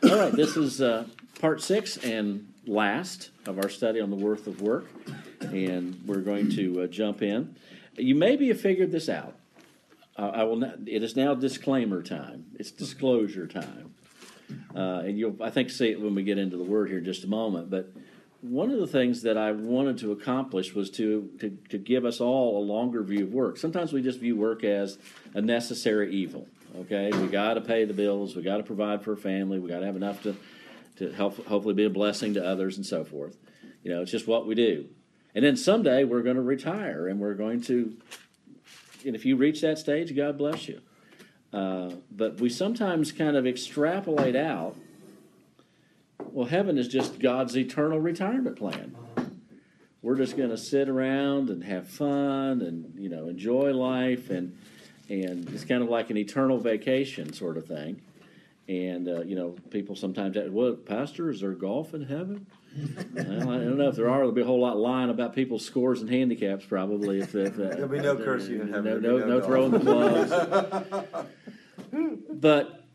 All right, this is part 6 and last of our study on the worth of work, and we're going to jump in. You maybe have figured this out. I will not, it is now disclaimer time. It's disclosure time. And you'll, I think, see it when we get into the word here in just a moment. But one of the things that I wanted to accomplish was to give us all a longer view of work. Sometimes we just view work as a necessary evil. Okay, we got to pay the bills, we got to provide for a family, we got to have enough to help, hopefully be a blessing to others and so forth. You know, it's just what we do. And then someday we're going to retire, and we're going to, and if you reach that stage, God bless you. But we sometimes kind of extrapolate out, well, heaven is just God's eternal retirement plan. We're just going to sit around and have fun and, you know, enjoy life, and it's kind of like an eternal vacation sort of thing. And, you know, people sometimes ask, well, Pastor, is there golf in heaven? Well, I don't know if there are. There'll be a whole lot lying about people's scores and handicaps probably. There'll be no cursing in heaven. No throwing the gloves. But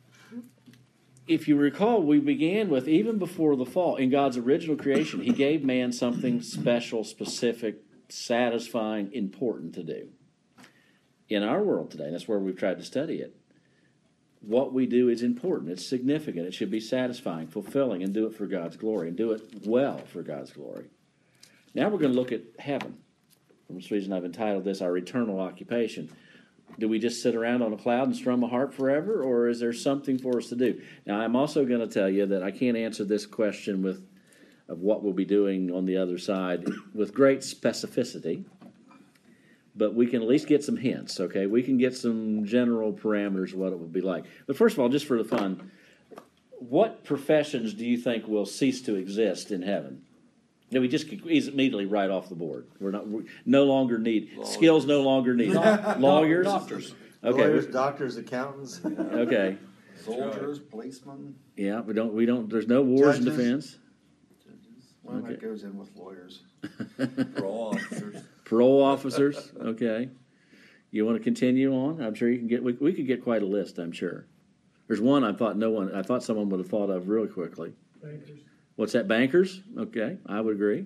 if you recall, we began with, even before the fall, in God's original creation, He gave man something special, specific, satisfying, important to do. In our world today, that's where we've tried to study it, what we do is important. It's significant. It should be satisfying, fulfilling, and do it for God's glory, and do it well for God's glory. Now we're going to look at heaven. For this reason, I've entitled this Our Eternal Occupation. Do we just sit around on a cloud and strum a harp forever, or is there something for us to do? Now, I'm also going to tell you that I can't answer this question of what we'll be doing on the other side with great specificity. But we can at least get some hints, okay? We can get some general parameters of what it would be like. But first of all, just for the fun, what professions do you think will cease to exist in heaven? That we just immediately right off the board. We no longer need lawyers. Skills. No longer needed. Lawyers, doctors, okay. Lawyers, doctors, accountants. Okay. Soldiers, policemen. Yeah, we don't. There's no wars Judges. and defense. Judges. Well, that goes in with lawyers. Parole officers. Parole officers, okay. You want to continue on? I'm sure you can get. We could get quite a list. I'm sure. There's one I thought someone would have thought of really quickly. Bankers. What's that? Bankers? Okay, I would agree.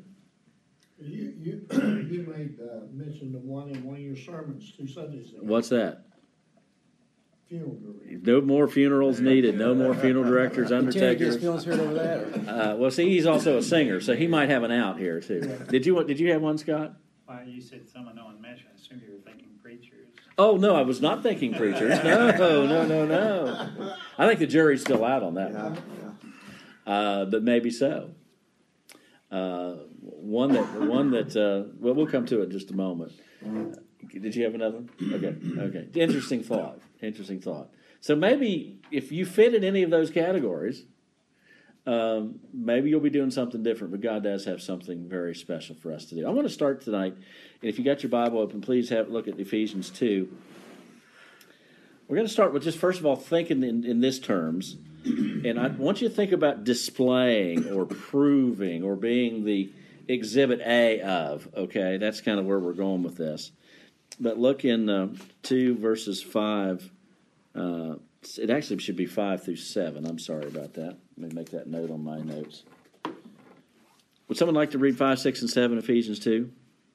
You made mention of one in one of your sermons 2 Sundays ago. What's that? Funeral director. No more funerals needed. No more funeral directors, undertakers. Feelings hurt over that? Well, see, he's also a singer, so he might have an out here too. Did you have one, Scott? You said someone no one mentioned. I assume you were thinking preachers. Oh, no, I was not thinking preachers. No. I think the jury's still out on that one. But maybe so. One that well, we'll come to it in just a moment. Did you have another one? Okay. Interesting thought. So maybe if you fit in any of those categories, maybe you'll be doing something different, but God does have something very special for us to do. I want to start tonight, and if you got your Bible open, please have a look at Ephesians 2. We're going to start with just, first of all, thinking in this terms, and I want you to think about displaying or proving or being the exhibit A of, okay? That's kind of where we're going with this. But look in 2 verses 5. It actually should be 5 through 7. I'm sorry about that. Let me make that note on my notes. Would someone like to read 5, 6, and 7, Ephesians 2?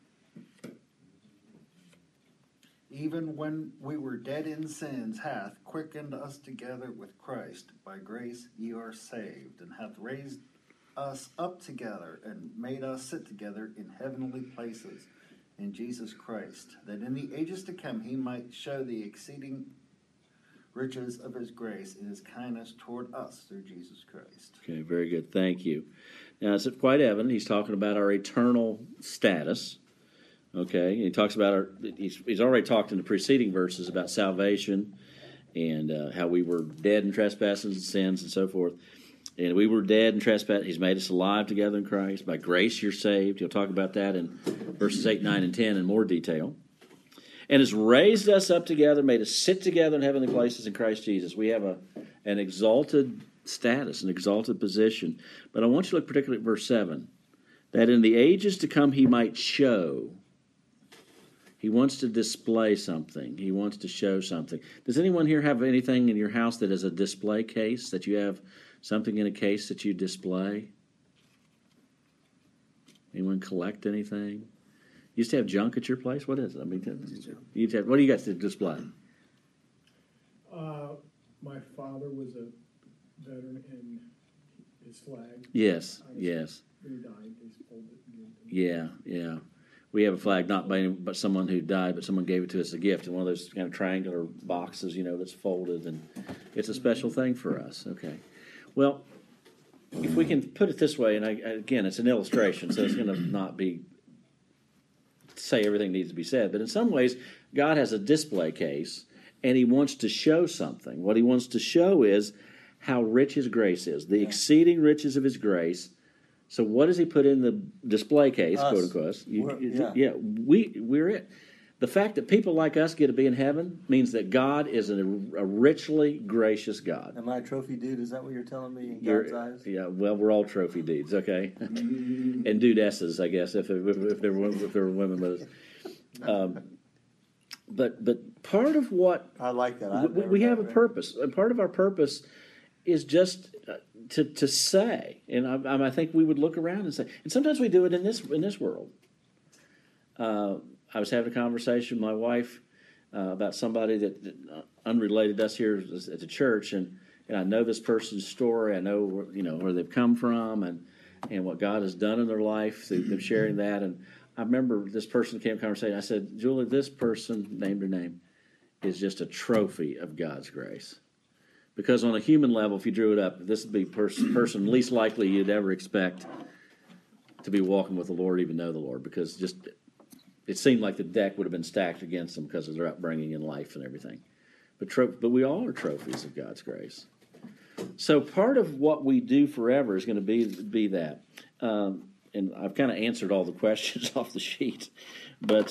Even when we were dead in sins, hath quickened us together with Christ. By grace ye are saved, and hath raised us up together, and made us sit together in heavenly places in Jesus Christ, that in the ages to come he might show the exceeding riches of his grace and his kindness toward us through Jesus Christ. Okay, very good. Thank you. Now, it's quite evident he's talking about our eternal status. Okay, he talks about he's already talked in the preceding verses about salvation and how we were dead in trespasses and sins and so forth. And we were dead in trespass. He's made us alive together in Christ. By grace you're saved. He'll talk about that in verses 8, 9, and 10 in more detail. And has raised us up together, made us sit together in heavenly places in Christ Jesus. We have an exalted status, an exalted position. But I want you to look particularly at verse 7. That in the ages to come he might show. He wants to display something. He wants to show something. Does anyone here have anything in your house that is a display case, that you have Something in a case that you display? Anyone collect anything? You used to have junk at your place? What is it? I mean, you used to have, what do you got to display? My father was a veteran, and his flag. Yes, yes. When he died, they folded it and gave it to Yeah, yeah. We have a flag not by but someone who died, but someone gave it to us as a gift in one of those kind of triangular boxes, that's folded, and it's a special thing for us. Okay. Well, if we can put it this way, and again, it's an illustration, so it's going to not be say everything needs to be said, but in some ways, God has a display case, and He wants to show something. What He wants to show is how rich His grace is, the exceeding riches of His grace. So what does He put in the display case, Us. quote unquote? Yeah. We're it. The fact that people like us get to be in heaven means that God is a richly gracious God. Am I a trophy dude? Is that what you're telling me in You're- God's eyes? Yeah, well, we're all trophy dudes, okay? And dudesses, I guess, if there were women with us. But part of what I like that. we have a purpose, and part of our purpose is just to say, and I think we would look around and say, and sometimes we do it in this world. I was having a conversation with my wife about somebody that unrelated to us here at the church, and I know this person's story. I know where they've come from, and what God has done in their life through them sharing that. And I remember this person came to conversation. I said, Julie, this person, named her name, is just a trophy of God's grace. Because on a human level, if you drew it up, this would be person least likely you'd ever expect to be walking with the Lord, even know the Lord, because just it seemed like the deck would have been stacked against them because of their upbringing in life and everything. But we all are trophies of God's grace. So part of what we do forever is going to be that. And I've kind of answered all the questions off the sheet, but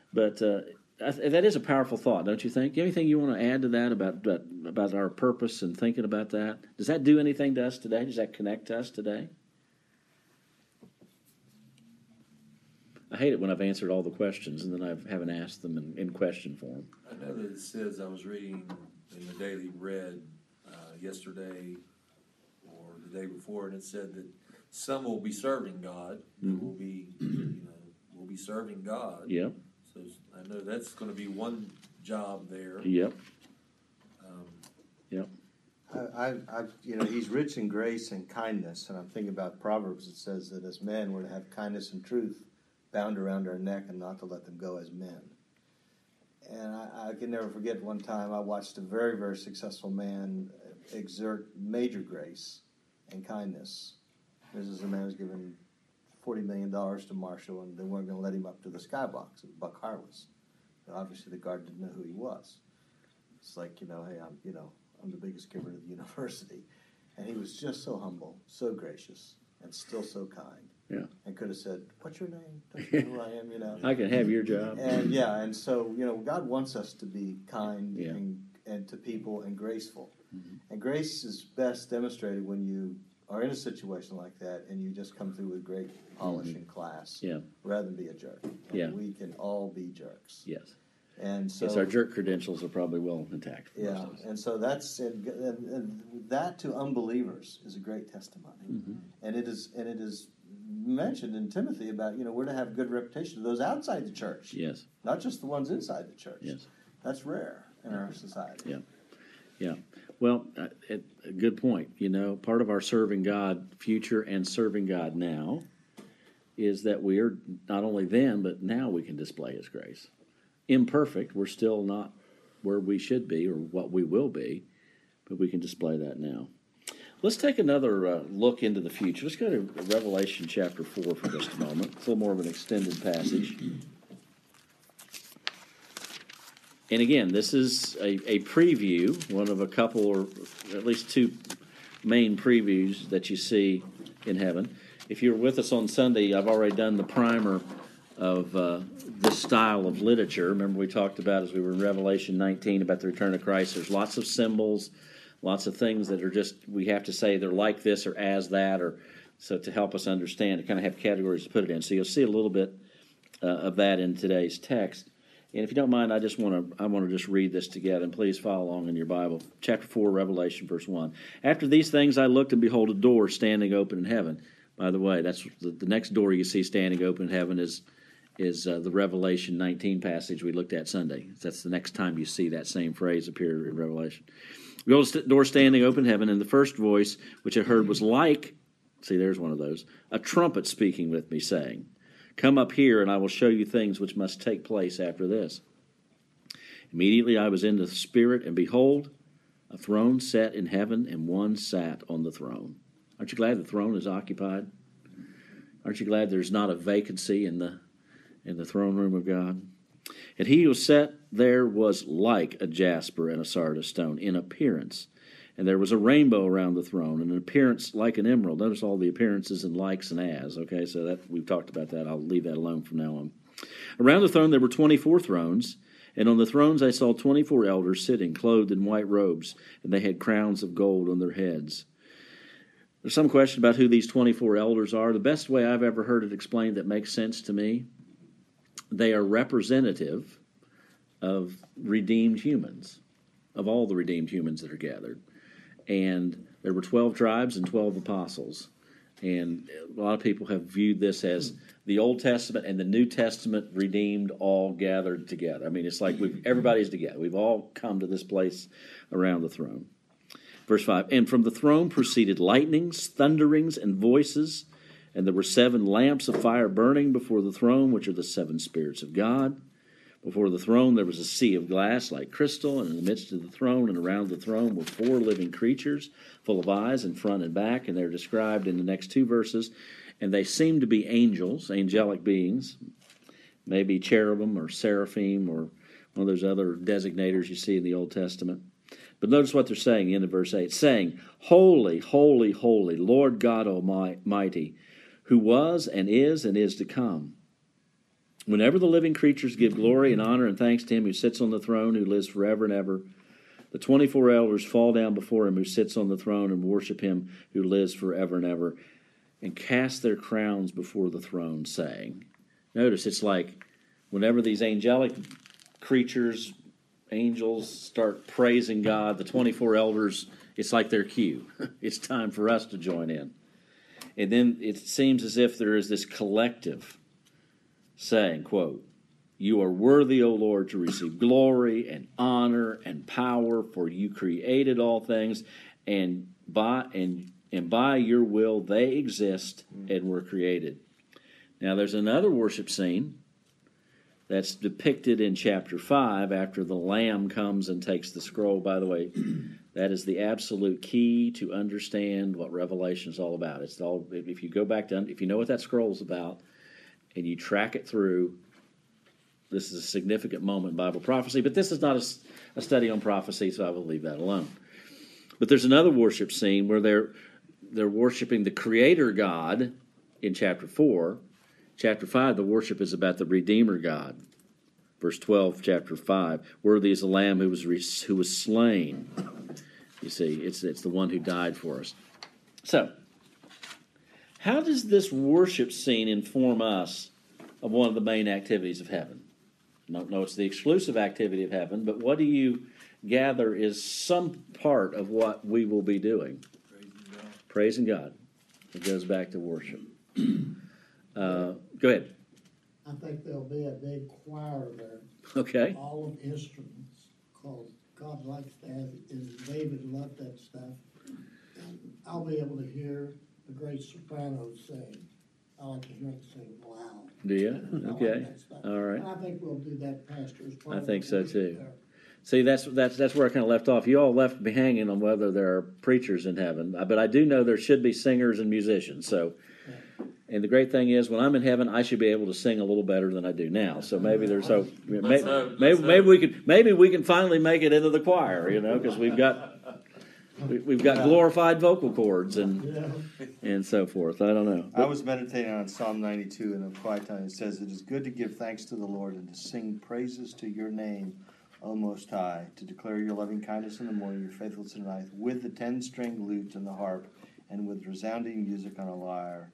that is a powerful thought, don't you think? Anything you want to add to that about our purpose and thinking about that? Does that do anything to us today? Does that connect to us today? I hate it when I've answered all the questions and then I haven't asked them in question form. I know that it says, I was reading in the Daily Bread yesterday or the day before, and it said that some will be serving God, will be serving God. Yep. So I know that's going to be one job there. Yep. Yep. He's rich in grace and kindness, and I'm thinking about Proverbs. It says that as men, we're to have kindness and truth bound around our neck and not to let them go as men. And I can never forget one time I watched a very, very successful man exert major grace and kindness. This is a man who's given $40 million to Marshall, and they weren't going to let him up to the skybox at Buck Harless. But obviously, the guard didn't know who he was. It's like, hey, I'm the biggest giver to the university. And he was just so humble, so gracious, and still so kind. Yeah. And could have said, "What's your name? Don't you know who I am?" I can have your job. And so God wants us to be kind Yeah. and to people and graceful. Mm-hmm. And grace is best demonstrated when you are in a situation like that and you just come through with great polish and class, rather than be a jerk. And we can all be jerks. Yes. And so yes, our jerk credentials are probably well intact. For most of us. and so that's and that to unbelievers is a great testimony, and it is mentioned in Timothy about we're to have good reputation to those outside the church. Yes. Not just the ones inside the church. Yes. That's rare in our society. Yeah. Yeah. Well, a good point. Part of our serving God future and serving God now is that we are not only then, but now we can display His grace. Imperfect, we're still not where we should be or what we will be, but we can display that now. Let's take another look into the future. Let's go to Revelation chapter 4 for just a moment. It's a little more of an extended passage. And again, this is a preview, one of a couple or at least two main previews that you see in heaven. If you're with us on Sunday, I've already done the primer of this style of literature. Remember we talked about, as we were in Revelation 19, about the return of Christ. There's lots of symbols, lots of things that are just, we have to say they're like this or as that, or so to help us understand, to kind of have categories to put it in. So you'll see a little bit of that in today's text. And if you don't mind, I want to just read this together, and please follow along in your Bible. Chapter 4, Revelation, verse 1. After these things I looked, and behold, a door standing open in heaven. By the way, that's the next door you see standing open in heaven is the Revelation 19 passage we looked at Sunday. That's the next time you see that same phrase appear in Revelation. Behold, a door standing open in heaven, and the first voice which I heard was like, see, there's one of those, a trumpet speaking with me, saying, Come up here, and I will show you things which must take place after this. Immediately I was in the Spirit, and behold, a throne set in heaven, and one sat on the throne. Aren't you glad the throne is occupied? Aren't you glad there's not a vacancy in the throne room of God? And he who sat there was like a jasper and a sardis stone in appearance. And there was a rainbow around the throne, and an appearance like an emerald. Notice all the appearances and likes and as. Okay, so that we've talked about that. I'll leave that alone from now on. Around the throne there were 24 thrones, and on the thrones I saw 24 elders sitting, clothed in white robes, and they had crowns of gold on their heads. There's some question about who these 24 elders are. The best way I've ever heard it explained that makes sense to me, they are representative of redeemed humans, of all the redeemed humans that are gathered. And there were 12 tribes and 12 apostles. And a lot of people have viewed this as the Old Testament and the New Testament redeemed all gathered together. I mean, it's like everybody's together. We've all come to this place around the throne. Verse 5, And from the throne proceeded lightnings, thunderings, and voices, and there were 7 lamps of fire burning before the throne, which are the 7 spirits of God. Before the throne there was a sea of glass like crystal, and in the midst of the throne and around the throne were 4 living creatures, full of eyes in front and back, and they're described in the next 2 verses. And they seem to be angels, angelic beings, maybe cherubim or seraphim or one of those other designators you see in the Old Testament. But notice what they're saying in verse 8, saying, Holy, holy, holy, Lord God Almighty, who was and is to come. Whenever the living creatures give glory and honor and thanks to him who sits on the throne, who lives forever and ever, the 24 elders fall down before him who sits on the throne and worship him who lives forever and ever, and cast their crowns before the throne, saying, notice it's like whenever these angelic creatures, angels, start praising God, the 24 elders, it's like their cue. It's time for us to join in. And then it seems as if there is this collective saying, quote, You are worthy, O Lord, to receive glory and honor and power, for you created all things, and by your will they exist and were created. Now there's another worship scene that's depicted in chapter 5 after the Lamb comes and takes the scroll. By the way, that is the absolute key to understand what Revelation is all about. It's all, if you go back to, if you know what that scroll is about, and you track it through, this is a significant moment in Bible prophecy, but this is not a study on prophecy, so I will leave that alone. But there's another worship scene where they're worshiping the Creator God in chapter 4. Chapter 5, the worship is about the Redeemer God. Verse 12, chapter 5, worthy is the Lamb who was slain. You see, it's the one who died for us. So, how does this worship scene inform us of one of the main activities of heaven? No, it's the exclusive activity of heaven, but what do you gather is some part of what we will be doing? Praising God. It goes back to worship. Go ahead. I think there'll be a big choir there. Okay. All of instruments, because God likes to have, and David loved that stuff. And I'll be able to hear the great sopranos sing. I like to hear them sing loud. Do you? I like Okay. that stuff. All right. And I think we'll do that, Pastor. As part I of think the so, worship too. there. See, that's where I kind of left off. You all left me hanging on whether there are preachers in heaven, but I do know there should be singers and musicians. So, and the great thing is, when I'm in heaven, I should be able to sing a little better than I do now. So maybe there's hope. Maybe we can finally make it into the choir, because we've got glorified vocal cords and so forth. I don't know. I was meditating on Psalm 92 in a quiet time. It says, It is good to give thanks to the Lord and to sing praises to your name, O Most High, to declare your loving kindness in the morning, your faithfulness in the night, with the 10-string lute and the harp, and with resounding music on a lyre,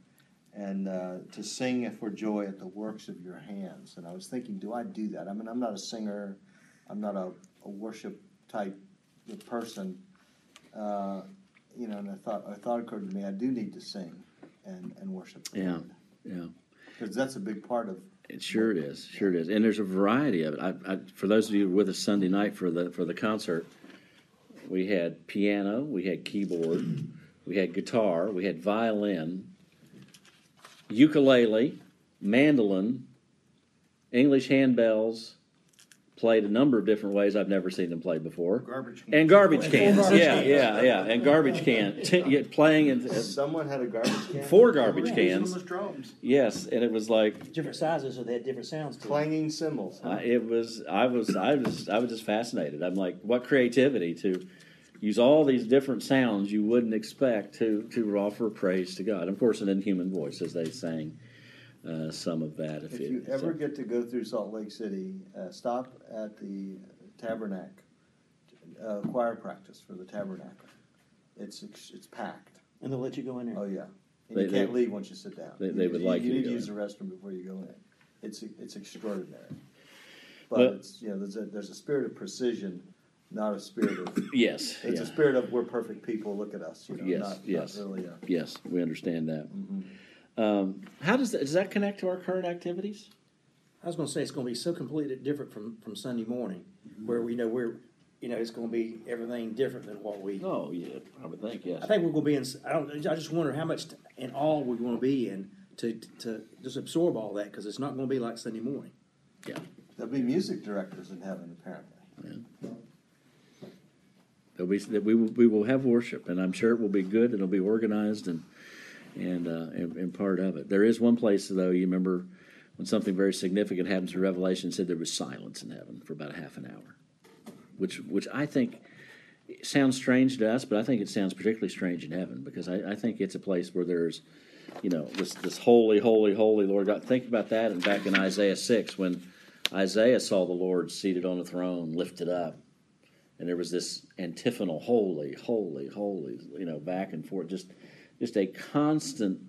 and to sing for joy at the works of your hands. And I was thinking, do I do that? I mean, I'm not a singer. I'm not a worship type person. And a thought occurred to me, I do need to sing and worship the Yeah, Lord. yeah. Because that's a big part of It sure is, and there's a variety of it. For those of you with us Sunday night for the concert, we had piano, we had keyboard, we had guitar, we had violin, ukulele, mandolin, English handbells. Played a number of different ways I've never seen them played before. Garbage cans. And garbage cans, yeah, and garbage can playing in someone had a garbage can. 4 garbage Using them cans. as drums. Yes, and it was like Different sizes, so they had different sounds to them. Clanging cymbals. Huh? I was just fascinated. I'm like, what creativity to use all these different sounds you wouldn't expect to offer praise to God. And of course, in human voice as they sang some of that. If you ever get to go through Salt Lake City, stop at the Tabernacle choir practice for the Tabernacle. It's packed. And they'll let you go in there. Oh yeah, and They- you can't they- leave once you sit down. they would like you to need go to use in. the restroom before you go in. It's extraordinary. But Well- it's there's a spirit of precision, not a spirit of. Yes, It's yeah. a spirit of we're perfect people. Look at us. Yes, not yes. really. Yes, we understand that. Mm-hmm. How does that connect to our current activities? I was going to say it's going to be so completely different from Sunday morning, where we know it's going to be everything different than what we. Oh, yeah, I would think yes. I think we're going to be in. I just wonder how much in all we're going to be in to just absorb all that, because it's not going to be like Sunday morning. Yeah. There'll be music directors in heaven, apparently. We will have worship, and I'm sure it will be good. It'll be organized and part of it. There is one place, though, you remember when something very significant happens in Revelation, it said there was silence in heaven for about half an hour, which I think sounds strange to us, but I think it sounds particularly strange in heaven, because I think it's a place where there's, this holy, holy, holy Lord God. Think about that, and back in Isaiah 6, when Isaiah saw the Lord seated on a throne, lifted up, and there was this antiphonal, holy, holy, holy, back and forth, just a constant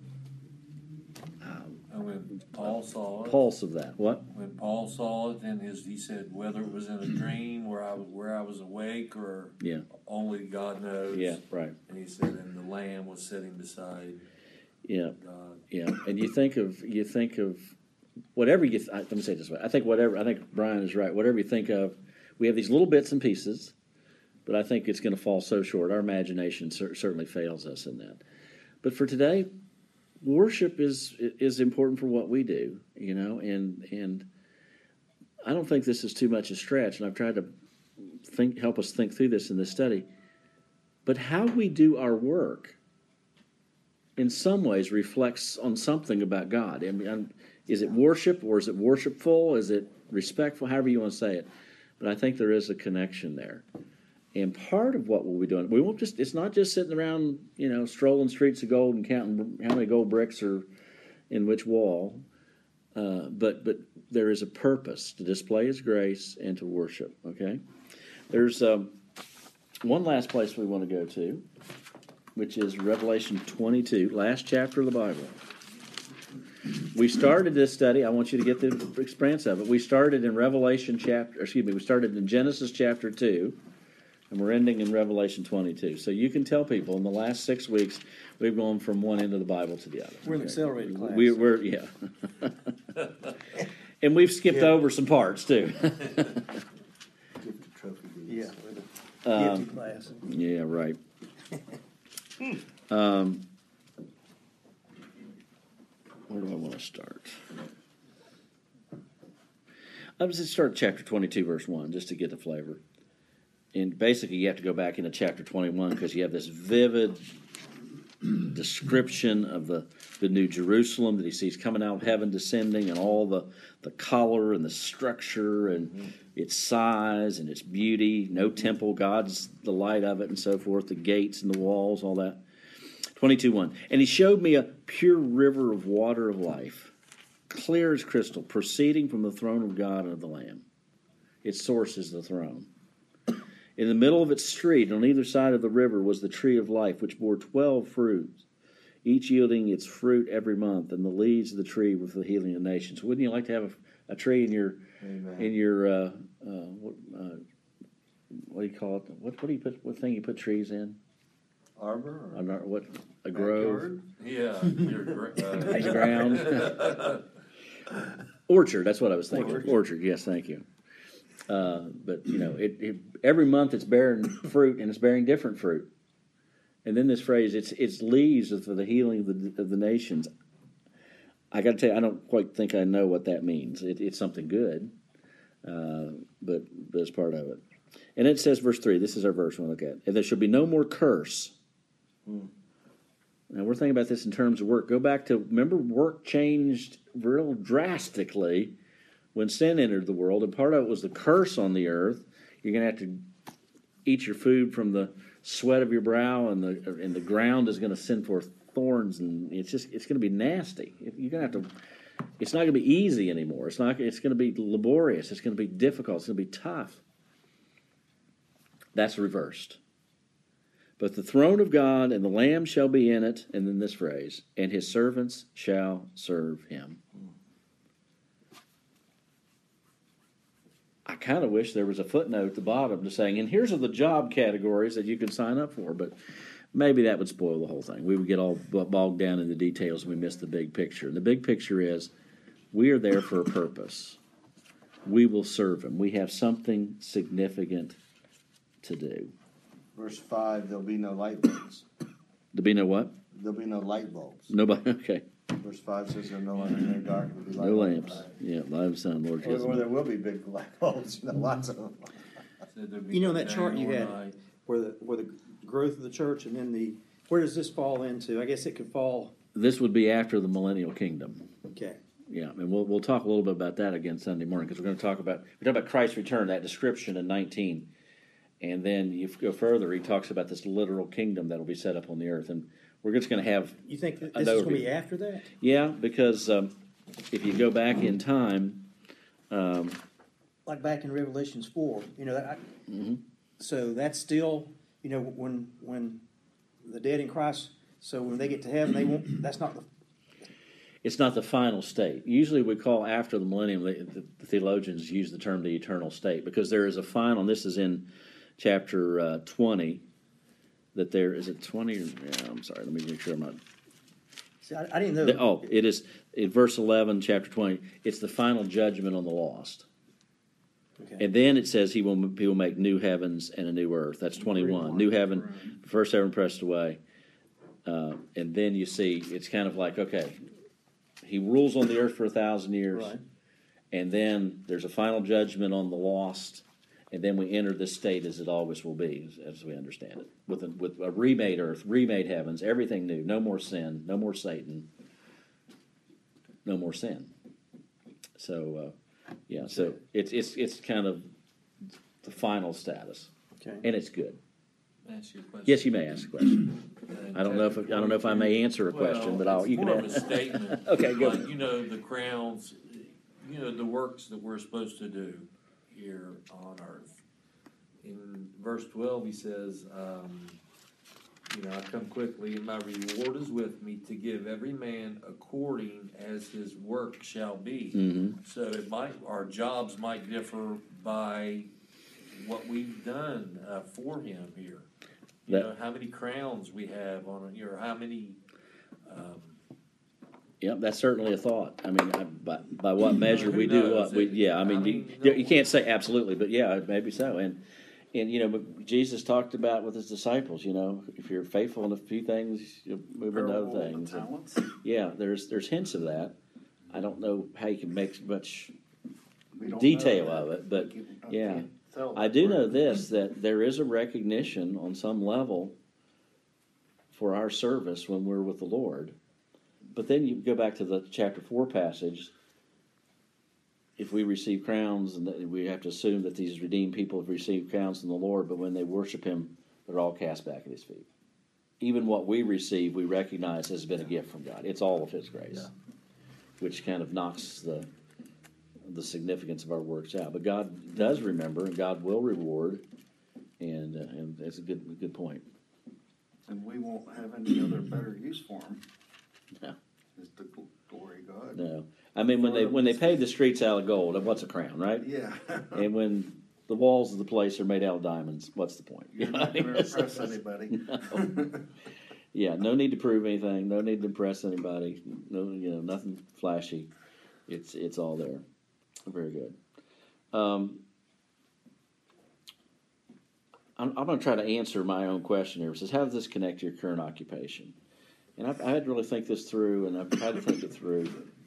And when Paul saw it, pulse of that. What? when Paul saw it, then he said whether it was in a dream where I was awake or Yeah. only God knows. Yeah, right. And he said, and the Lamb was sitting beside Yeah, God. yeah. And you think of whatever let me say it this way. I think Brian is right. Whatever you think of, we have these little bits and pieces, but I think it's going to fall so short. Our imagination certainly fails us in that. But for today, worship is important for what we do, and I don't think this is too much a stretch, and I've tried to help us think through this in this study. But how we do our work, in some ways, reflects on something about God. I mean, is it worship, or is it worshipful? Is it respectful? However you want to say it. But I think there is a connection there. And part of what we'll be doing, it's not just sitting around, strolling streets of gold and counting how many gold bricks are in which wall, but there is a purpose to display His grace and to worship, okay? There's one last place we want to go to, which is Revelation 22, last chapter of the Bible. We started this study, I want you to get the experience of it. We started in we started in Genesis chapter 2, and we're ending in Revelation 22. So you can tell people in the last 6 weeks, we've gone from one end of the Bible to the other. We're in Okay? accelerated class. We're yeah. And we've skipped over some parts, too. Give the trophy deeds. Yeah, we're the gifted class. Yeah, right. Where do I want to start? I was just start chapter 22, verse 1, just to get the flavor. And basically, you have to go back into chapter 21 because you have this vivid description of the New Jerusalem that he sees coming out of heaven, descending, and all the color and the structure and its size and its beauty. No temple, God's the light of it, and so forth. The gates and the walls, all that. 22:1. And he showed me a pure river of water of life, clear as crystal, proceeding from the throne of God and of the Lamb. Its source is the throne. In the middle of its street, on either side of the river, was the tree of life, which bore 12 fruits, each yielding its fruit every month, and the leaves of the tree with the healing of nations. Wouldn't you like to have a tree in your Amen. what do you call it? What do you put? What thing you put trees in? Arbor? Or? What a grove? Yeah. Playground. Orchard. That's what I was thinking. Orchard. Yes, thank you. But you know, every month it's bearing fruit, and it's bearing different fruit. And then this phrase, it's leaves for the healing of the nations. I got to tell you, I don't quite think I know what that means. It's something good, but it's part of it. And it says, verse 3, this is our verse we'll look at. And there shall be no more curse. Now, we're thinking about this in terms of work. Go back to, remember, work changed real drastically when sin entered the world, and part of it was the curse on the earth. You're going to have to eat your food from the sweat of your brow, and the ground is going to send forth thorns, and it's going to be nasty. You're going to have to. It's not going to be easy anymore. It's going to be laborious. It's going to be difficult. It's going to be tough. That's reversed. But the throne of God and the Lamb shall be in it, and then this phrase, and his servants shall serve him. I kind of wish there was a footnote at the bottom to saying, and here's the job categories that you can sign up for, but maybe that would spoil the whole thing. We would get all bogged down in the details and we miss the big picture. And the big picture is we are there for a purpose. We will serve him. We have something significant to do. Verse 5, there'll be no light bulbs. There'll be no what? There'll be no light bulbs. Nobody, okay. Verse 5 says there'll no longer be dark. There'll be light No bulbs. lamps. Yeah, light of sun, Lord Jesus. Or there will be big light bulbs, lots of them. You know that chart you had where the growth of the church, and then where does this fall into? I guess it could fall. This would be after the millennial kingdom. Okay. Yeah, and we'll talk a little bit about that again Sunday morning, because we're going to talk about Christ's return, that description in 19. And then you go further, he talks about this literal kingdom that will be set up on the earth. And we're just going to have... You think that this is going to be after that? Yeah, because if you go back in time... like back in Revelations 4, so that's still, when the dead in Christ, so when they get to heaven, they won't, that's not the... It's not the final state. Usually we call after the millennium, the theologians use the term the eternal state, because there is a final, and this is in chapter 20, that there, is it 20? Yeah, I'm sorry, let me make sure I'm not... See, I didn't know... it is, in verse 11, chapter 20, it's the final judgment on the lost. Okay. And then it says he will make new heavens and a new earth. That's 21. New heaven, first heaven pressed away. And then you see, it's kind of like, okay, he rules on the earth for 1,000 years. Right. And then there's a final judgment on the lost. And then we enter this state as it always will be, as we understand it. With a remade earth, remade heavens, everything new. No more sin, no more Satan, no more sin. So, yeah, so it's kind of the final status. Okay. And it's good. Ask you a question. Yes, you may ask a question. I don't know if I may answer a question, but you can more of ask. a statement. Okay, go. Like, the crowns, the works that we're supposed to do here on earth. In verse 12, he says, I come quickly, and my reward is with me to give every man according as his work shall be. Mm-hmm. So our jobs might differ by what we've done for him here. How many crowns we have on it, or how many. Yep, that's certainly a thought. I mean, by what measure Who we do knows? what we, yeah. I mean, you can't say absolutely, but yeah, maybe so. And Jesus talked about with his disciples. If you're faithful in a few things, you'll move into other things. Yeah, there's hints of that. I don't know how you can make much detail of it, but yeah, I do know this, that there is a recognition on some level for our service when we're with the Lord. But then you go back to the chapter 4 passage. If we receive crowns, and we have to assume that these redeemed people have received crowns from the Lord, but when they worship him, they're all cast back at his feet. Even what we receive, we recognize has been a gift from God. It's all of his grace, which kind of knocks the significance of our works out. But God does remember, and God will reward, and that's a good point. And we won't have any other better use for them. No. Is the glory of God. No. I mean, when they paved the streets out of gold, what's a crown, right? Yeah. And when the walls of the place are made out of diamonds, what's the point? You're not going to impress anybody. No. Yeah, no need to prove anything. No need to impress anybody. No, nothing flashy. It's all there. Very good. I'm going to try to answer my own question here. It says, how does this connect to your current occupation? And I had to really think this through, and I've tried to think it through.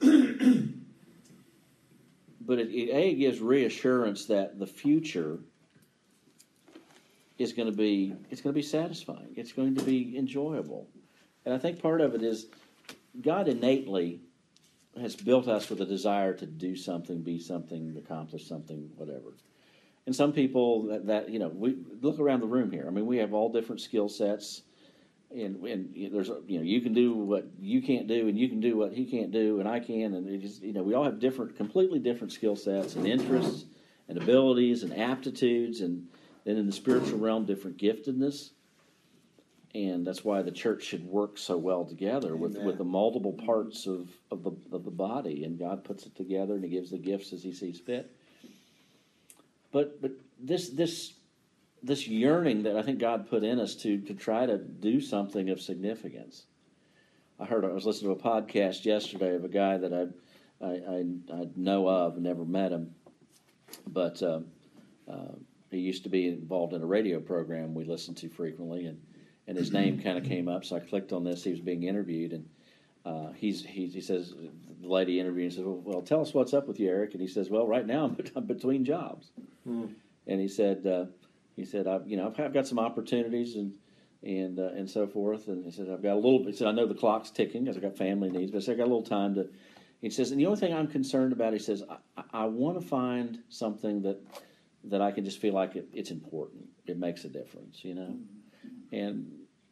But it gives reassurance that the future is going to be satisfying. It's going to be enjoyable. And I think part of it is God innately has built us with a desire to do something, be something, accomplish something, whatever. And some people that we look around the room here. I mean, we have all different skill sets, and there's you can do what you can't do, and you can do what he can't do, and I can, and it just we all have completely different skill sets and interests and abilities and aptitudes, and then in the spiritual realm, different giftedness. And that's why the church should work so well together with the multiple parts of the body, and God puts it together and He gives the gifts as He sees fit. But this yearning that I think God put in us to try to do something of significance. I was listening to a podcast yesterday of a guy that I know of, never met him, but he used to be involved in a radio program we listened to frequently, and his name kind of came up, so I clicked on this. He was being interviewed, and he says, the lady interviewing says, well, tell us what's up with you, Eric. And he says, well, right now I'm between jobs. And he said, I've got some opportunities and so forth. And he said, he said, I know the clock's ticking because I've got family needs, but I said, I got a little time to. He says, and the only thing I'm concerned about, he says, I want to find something that I can just feel like it's important. It makes a difference, And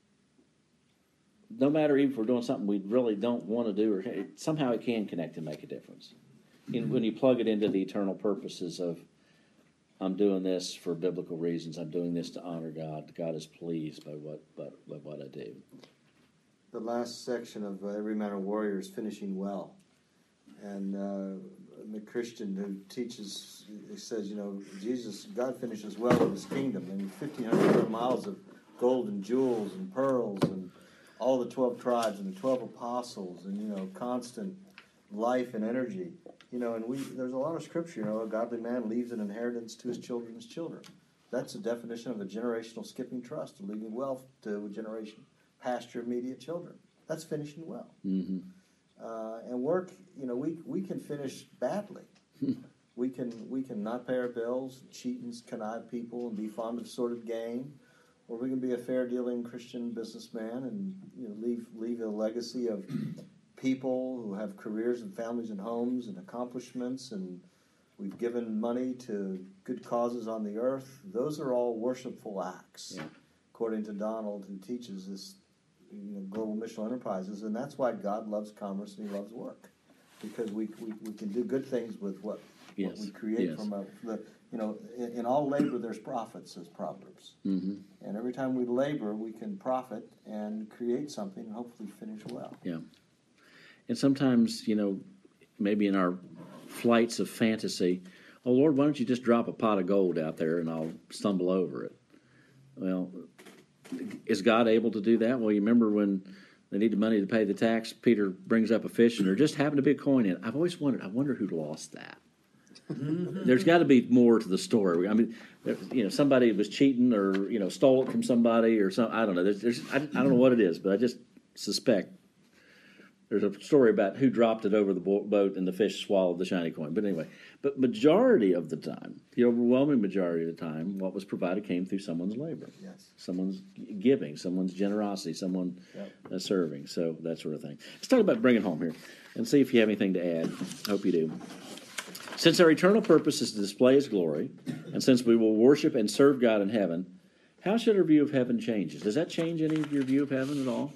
no matter even if we're doing something we really don't want to do, or somehow it can connect and make a difference. When you plug it into the eternal purposes of, I'm doing this for biblical reasons, I'm doing this to honor God. God is pleased by what I do. The last section of Every Man a Warrior is finishing well. And the Christian who teaches, says, God finishes well in His kingdom. I mean, 1,500 miles of gold and jewels and pearls and all the 12 tribes and the 12 apostles and, constant life and energy. And there's a lot of scripture, a godly man leaves an inheritance to his children's children. That's the definition of a generational skipping trust, leaving wealth to a generation past your immediate children. That's finishing well. Mm-hmm. And work, we can finish badly. We can not pay our bills, cheat and connive people, and be fond of sordid gain, or we can be a fair-dealing Christian businessman and leave a legacy of people who have careers and families and homes and accomplishments, and we've given money to good causes on the earth. Those are all worshipful acts, according to Donald, who teaches this global missional enterprises, and that's why God loves commerce and He loves work, because we can do good things with what we create from in all labor there's profit, says Proverbs. Mm-hmm. And every time we labor, we can profit and create something and hopefully finish well. Yeah. And sometimes, maybe in our flights of fantasy, oh, Lord, why don't you just drop a pot of gold out there and I'll stumble over it? Well, is God able to do that? Well, you remember when they needed money to pay the tax, Peter brings up a fish and there just happened to be a coin in it. I've always wondered, I wonder who lost that. There's got to be more to the story. I mean, somebody was cheating or, stole it from somebody or something. I don't know. I don't know what it is, but I just suspect there's a story about who dropped it over the boat and the fish swallowed the shiny coin. But anyway, majority of the time, the overwhelming majority of the time, what was provided came through someone's labor. Yes. Someone's giving, someone's generosity, someone serving. So that sort of thing. Let's talk about bringing home here and see if you have anything to add. I hope you do. Since our eternal purpose is to display His glory, and since we will worship and serve God in heaven, how should our view of heaven change? Does that change any of your view of heaven at all?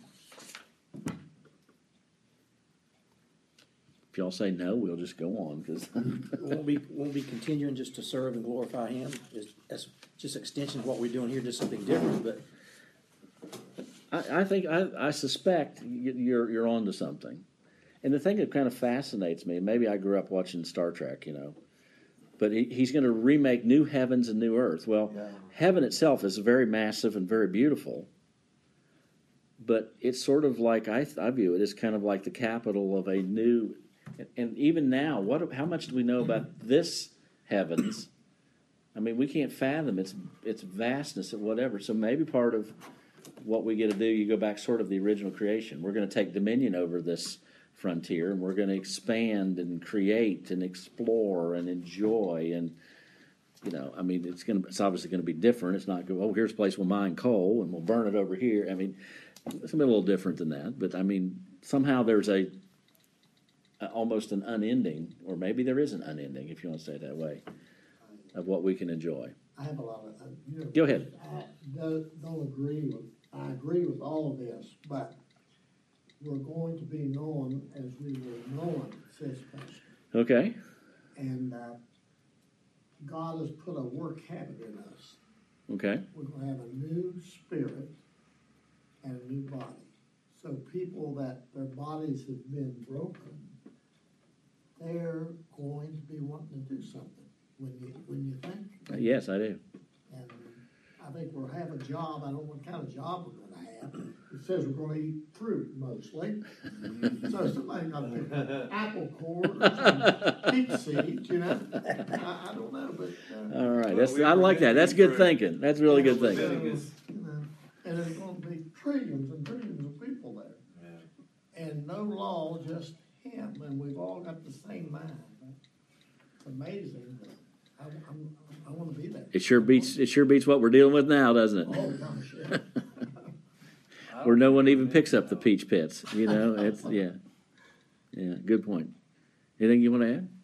If y'all say no, we'll just go on because won't be continuing just to serve and glorify Him. That's just extension of what we're doing here, just something different. But I think I suspect you're onto something. And the thing that kind of fascinates me, maybe I grew up watching Star Trek, but he's going to remake new heavens and new earth. Well, Yeah. heaven itself is very massive and very beautiful, but it's sort of like I view it as kind of like the capital of a new. And even now, how much do we know about this heavens? I mean, we can't fathom its vastness or whatever. So maybe part of what we get to do, you go back sort of the original creation. We're going to take dominion over this frontier, and we're going to expand and create and explore and enjoy. And I mean, it's obviously going to be different. It's not go, here's a place we'll mine coal and we'll burn it over here. I mean, it's going to be a little different than that. But I mean, somehow there's almost an unending, or maybe there is an unending, if you want to say it that way, of what we can enjoy. I have a lot of. Go ahead. I agree with all of this, but we're going to be known as we were known, says Pastor. Okay. And God has put a work habit in us. Okay. We're going to have a new spirit and a new body. So people that their bodies have been broken, they're going to be wanting to do something. When you think. Yes, I do. And I think we'll have a job. I don't know what kind of job we're going to have. It says we're going to eat fruit mostly. So somebody got to pick apple core or some peach seeds, I don't know, but. All right. Well, I like that. That's good thinking. That's really good thinking. And there's going to be trillions and trillions of people there. Yeah. And no law, just him, and we've all got the same mind. It's amazing. I want to be there. It sure beats what we're dealing with now, doesn't it? Oh, gosh, yeah. Where no one even picks up the peach pits. It's yeah. Good point. Anything you want to add?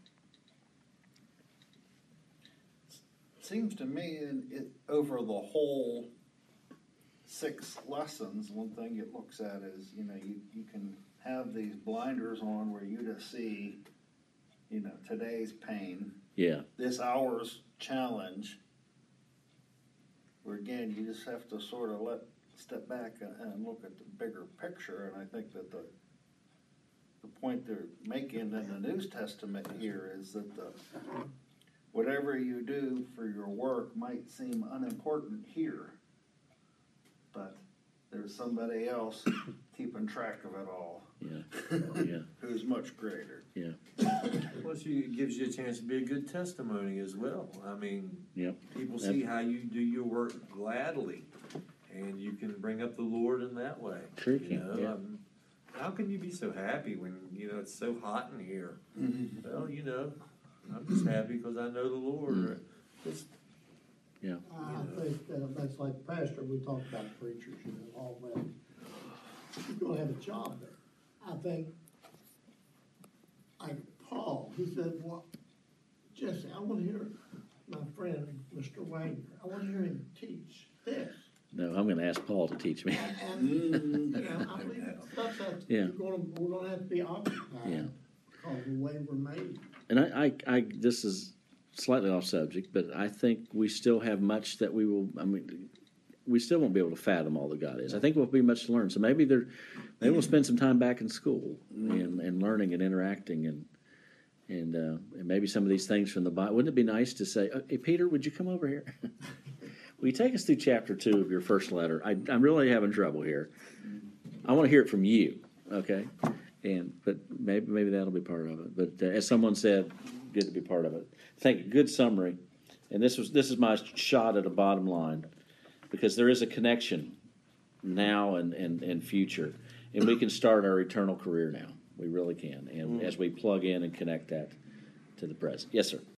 Seems to me, over the whole 6 lessons, one thing it looks at is, you can have these blinders on where you just see, today's pain. Yeah. This hour's challenge, where again, you just have to sort of step back and look at the bigger picture. And I think that the point they're making in the New Testament here is that whatever you do for your work might seem unimportant here, but there's somebody else keeping track of it all. Yeah. Yeah. Who's much greater. Yeah. Plus, it gives you a chance to be a good testimony as well. I mean, Yep. people see how you do your work gladly, and you can bring up the Lord in that way. Sure you can, yeah. How can you be so happy when it's so hot in here? Mm-hmm. Well, I'm just happy because I know the Lord. Just, Yeah. I think that's like Pastor, we talked about preachers, all that. You're going to have a job there. I think, like Paul, he said, well, Jesse, I want to hear my friend, Mr. Wagner, I want to hear him teach this. No, I'm going to ask Paul to teach me. And I believe stuff that Yeah. we're going to have to be occupied Yeah. because of the way we're made. And I this is slightly off subject, but I think we still have much that we still won't be able to fathom all that God is. I think we'll be much to learn. So maybe we'll spend some time back in school and learning and interacting and maybe some of these things from the Bible. Wouldn't it be nice to say, hey, Peter, would you come over here? Will you take us through chapter 2 of your first letter? I'm really having trouble here. I want to hear it from you, okay? But maybe that'll be part of it. But as someone said, good to be part of it. Thank you. Good summary. And this is my shot at a bottom line, because there is a connection now and future, and we can start our eternal career now. We really can, and as we plug in and connect that to the present. Yes, sir.